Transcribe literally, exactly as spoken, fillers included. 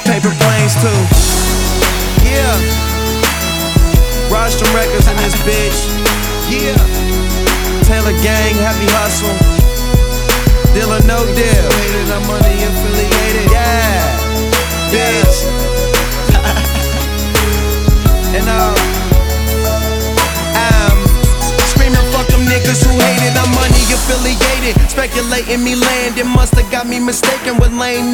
Paper planes too. Yeah. Rostrum Records in this bitch. Yeah. Taylor Gang, Happy Hustle. Deal or no deal. Hated, I'm money affiliated. Yeah. Bitch. And uh, I'm screaming, fuck them niggas who hated. I'm money affiliated. Speculating me landing. Musta got me mistaken with lame